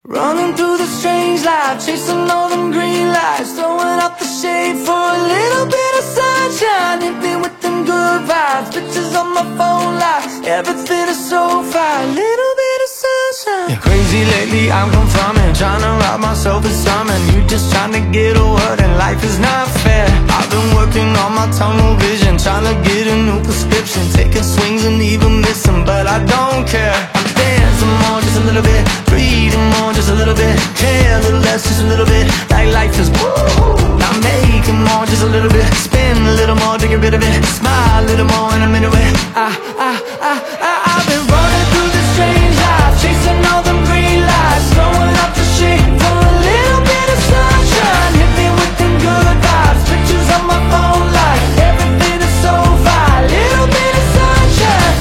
Running through the strange life, chasing all them green lights, throwing up the shade for a little bit of sunshine. Hit me with them good vibes, pictures on my phone life, everything is so fine, little bit of sunshine. Yeah, crazy lately, I'm confirming, trying to rob myself of something. You just trying to get a word and life is not fair. I've been working on my tunnel vision, trying to get a new prescription, taking swings and even missing, but I don't care. I'm dancing more, just a little bit, breathing more, just a little bit, care a little less, just a little bit, like life is woo. I'm making more, just a little bit, spin a little more to get rid of it, smile a little more and I'm into it. I've been running through this strange life, chasing all them green lights, throwing up the shade for a little bit of sunshine. Hit me with them good vibes, pictures on my phone like everything is so fine, little bit of sunshine.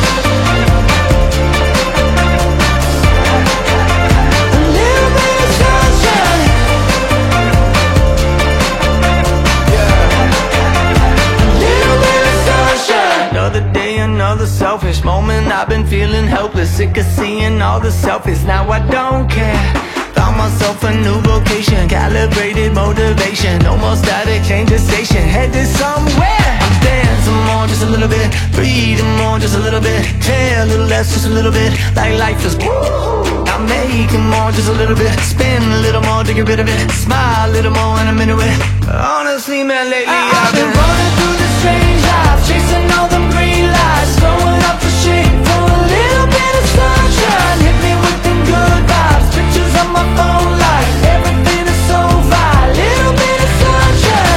Another day, another selfish moment. I've been feeling helpless, sick of seeing all the selfies. Now I don't care. Found myself a new vocation, calibrated motivation. No more static, change the station, headed somewhere. I'm dancing more, just a little bit, breathing more, just a little bit, care a little less, just a little bit, like life is woo. I'm making more, just a little bit, spin a little more to get rid of it, smile a little more and I'm into it. Honestly, man, lately I've been running through this strange life, chasing all them green lights, throwing up the shade for a little bit of sunshine. Hit me with them good vibes, pictures on my phone like everything is so fine, little bit of sunshine.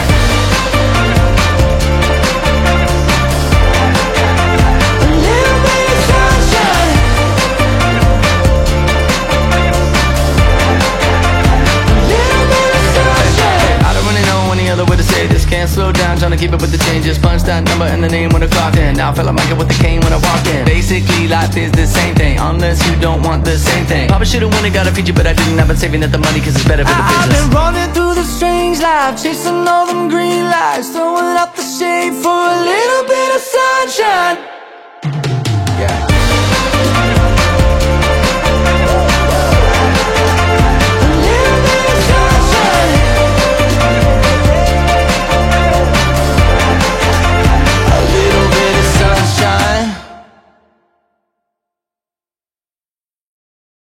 A little bit of sunshine. A little bit of sunshine. I don't really know any other way to say this. Can't slow down, trying to keep up with the changes. Punch that number and the name when I clocked in. Now I feel like Michael with the cane when I walked in. Basically, life is the same thing, unless you don't want the same thing. Probably should've won and got a feature, but I didn't. I've been saving up the money cause it's better for the business. I've been running through the strange life, chasing all them green lights, throwing up the shade for